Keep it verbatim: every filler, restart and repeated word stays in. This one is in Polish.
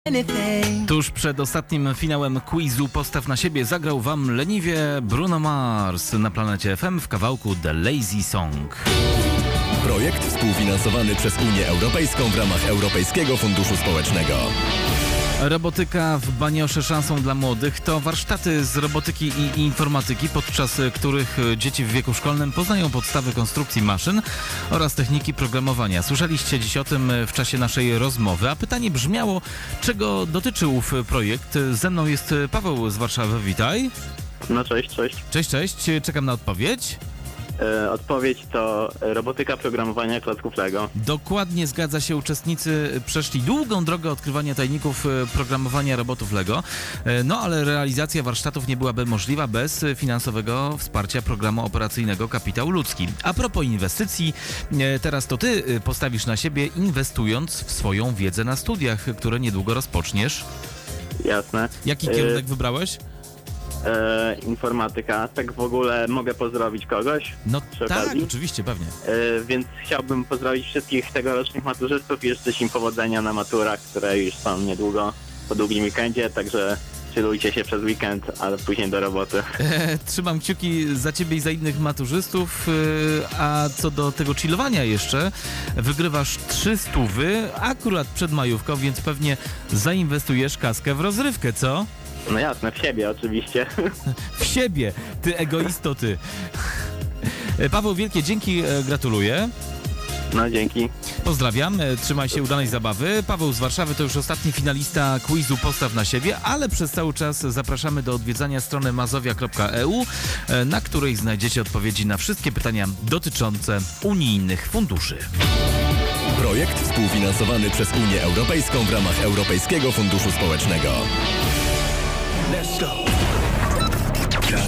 Tuż przed ostatnim finałem quizu Postaw na siebie zagrał wam leniwie Bruno Mars na Planecie F M w kawałku The Lazy Song. Projekt współfinansowany przez Unię Europejską w ramach Europejskiego Funduszu Społecznego. Robotyka w Baniosze szansą dla młodych to warsztaty z robotyki i informatyki, podczas których dzieci w wieku szkolnym poznają podstawy konstrukcji maszyn oraz techniki programowania. Słyszeliście dziś o tym w czasie naszej rozmowy, a pytanie brzmiało, czego dotyczy ów projekt. Ze mną jest Paweł z Warszawy, witaj. No cześć, cześć. Cześć, cześć, czekam na odpowiedź. E, odpowiedź to robotyka programowania klocków Lego. Dokładnie, zgadza się. Uczestnicy przeszli długą drogę odkrywania tajników programowania robotów Lego. No ale realizacja warsztatów nie byłaby możliwa bez finansowego wsparcia programu operacyjnego Kapitał Ludzki. A propos inwestycji, teraz to ty postawisz na siebie, inwestując w swoją wiedzę na studiach, które niedługo rozpoczniesz. Jasne. Jaki kierunek e... wybrałeś? E, informatyka. Tak w ogóle mogę pozdrowić kogoś? No tak, okazji? oczywiście, pewnie. E, więc chciałbym pozdrowić wszystkich tegorocznych maturzystów i życzyć im powodzenia na maturach, które już są niedługo, po długim weekendzie, także chillujcie się przez weekend, ale później do roboty. E, trzymam kciuki za ciebie i za innych maturzystów, e, a co do tego chillowania jeszcze, wygrywasz trzy stówy akurat przed majówką, więc pewnie zainwestujesz kaskę w rozrywkę, co? No jasne, w siebie oczywiście. W siebie, ty egoisto, ty. Paweł, wielkie dzięki, gratuluję. No dzięki. Pozdrawiam, trzymaj się udanej zabawy. Paweł z Warszawy to już ostatni finalista quizu Postaw na siebie, ale przez cały czas zapraszamy do odwiedzania strony mazowia kropka e u, na której znajdziecie odpowiedzi na wszystkie pytania dotyczące unijnych funduszy. Projekt współfinansowany przez Unię Europejską w ramach Europejskiego Funduszu Społecznego. Let's go.